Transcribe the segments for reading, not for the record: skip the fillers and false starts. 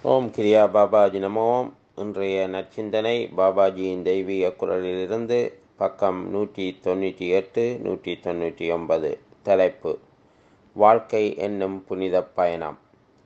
ஓம் கிரியா பாபாஜி நமோ. இன்றைய நற்சிந்தனை பாபாஜியின் தெய்வீக குரலிலிருந்து பக்கம் 198 199. தலைப்பு: வாழ்க்கை என்னும் புனித பயணம்.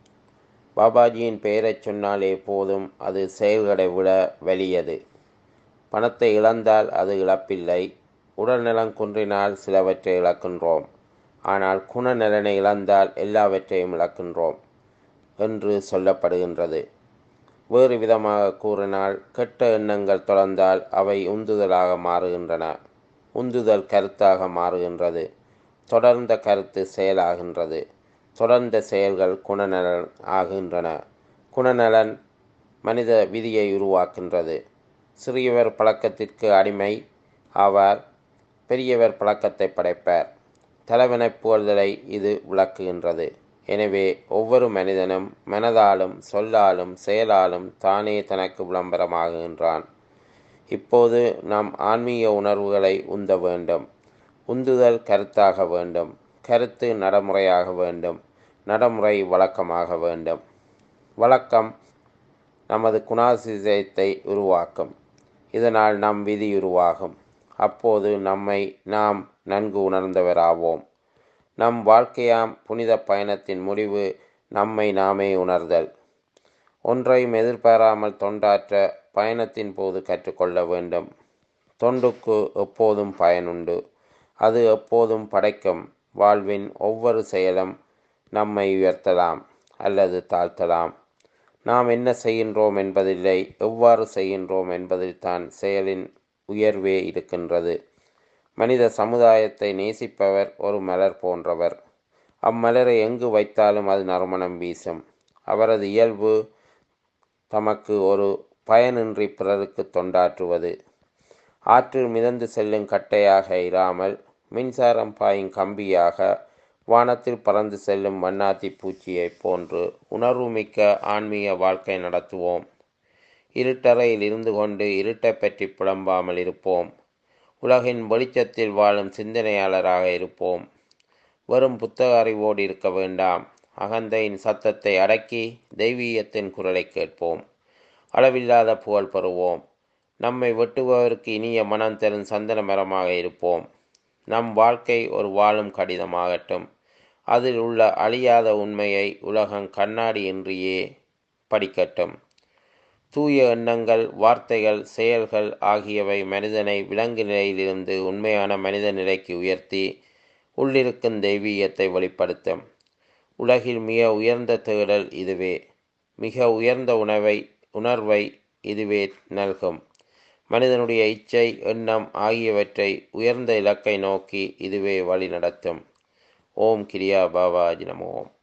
பாபாஜியின் பெயரைச் சொன்னாலே போதும், அது செயல்களை விட வலியது. பணத்தை இழந்தால் அது இழப்பில்லை. உடல்நலம் குன்றினால் சிலவற்றை இழக்கின்றோம். ஆனால் குணநலனை இழந்தால் எல்லாவற்றையும் இழக்கின்றோம் என்று சொல்லப்படுகின்றது. வேறு விதமாக கூறினால், கெட்ட எண்ணங்கள் தொடர்ந்தால் அவை உந்துதலாக மாறுகின்றன. உந்துதல் கருத்தாக மாறுகின்றது. தொடர்ந்த கருத்து செயலாகின்றது. தொடர்ந்த செயல்கள் குணநலன் ஆகின்றன. குணநலன் மனித விதியை உருவாக்கின்றது. சிறியவர் பழக்கத்திற்கு அடிமை ஆவார், பெரியவர் பழக்கத்தை படைப்பார். தலைவனைப் புகழ்தலை இது விளக்குகின்றது. எனவே ஒவ்வொரு மனிதனும் மனதாலும் சொல்லாலும் செயலாலும் தானே தனக்கு விளம்பரமாகுகின்றான். இப்போது நாம் ஆன்மீக உணர்வுகளை உந்த வேண்டும். உந்துதல் கருத்தாக வேண்டும். கருத்து நடைமுறையாக வேண்டும். நடைமுறை வழக்கமாக வேண்டும். வழக்கம் நமது குணாதிசயத்தை உருவாக்கும். இதனால் நம் விதி உருவாகும். அப்போது நம்மை நாம் நன்கு உணர்ந்தவராவோம். நம் வாழ்க்கையாம் புனித பயணத்தின் முடிவு நம்மை நாமே உணர்தல். ஒன்றையும் எதிர்பாராமல் தொண்டாற்ற பயணத்தின் போது கற்றுக்கொள்ள வேண்டும். தொண்டுக்கு எப்போதும் பயனுண்டு. அது எப்போதும் படைக்கும். வாழ்வின் ஒவ்வொரு செயலும் நம்மை உயர்த்தலாம் அல்லது தாழ்த்தலாம். நாம் என்ன செய்கின்றோம் என்பதில்லை, எவ்வாறு செய்கின்றோம் என்பதில்தான் செயலின் உயர்வே இருக்கின்றது. மனித சமுதாயத்தை நேசிப்பவர் ஒரு மலர் போன்றவர். அம்மலரை எங்கு வைத்தாலும் அது நறுமணம் வீசும். அவரது இயல்பு தமக்கு ஒரு பயனின்றி பிறருக்கு தொண்டாற்றுவது. ஆற்றில் மிதந்து செல்லும் கட்டையாக இராமல் மின்சாரம் பாயும் கம்பியாக, வானத்தில் பறந்து செல்லும் வண்ணாத்தி பூச்சியைப் போன்று உணர்வுமிக்க ஆன்மீக வாழ்க்கை நடத்துவோம். இருட்டறையில் இருந்து கொண்டு இருட்டை பற்றி புலம்பாமல் இருப்போம். உலகின் வெளிச்சத்தில் வாழும் சிந்தனையாளராக இருப்போம். வெறும் புத்தக அறிவோடு இருக்க வேண்டாம். அகந்தையின் சத்தத்தை அடக்கி தெய்வீகத்தின் குரலை கேட்போம். அளவில்லாத புகழ் பெறுவோம். நம்மை வெட்டுபவருக்கு இனிய மனம் தரும் சந்தன மரமாக இருப்போம். நம் வாழ்க்கை ஒரு வாழும் கடிதமாகட்டும். அதில் உள்ள அழியாத உண்மையை உலகம் கண்ணாடி இன்றியே படிக்கட்டும். தூய எண்ணங்கள், வார்த்தைகள், செயல்கள் ஆகியவை மனிதனை விலங்கு நிலையிலிருந்து உண்மையான மனித நிலைக்கு உயர்த்தி உள்ளிருக்கும் தெய்வீகத்தை வெளிப்படுத்தும். உலகில் மிக உயர்ந்த தேடல் இதுவே. மிக உயர்ந்த உணர்வை இதுவே நல்கும். மனிதனுடைய இச்சை, எண்ணம் ஆகியவற்றை உயர்ந்த இலக்கை நோக்கி இதுவே வழி நடத்தும். ஓம் கிரியா பாபாஜி நமோ.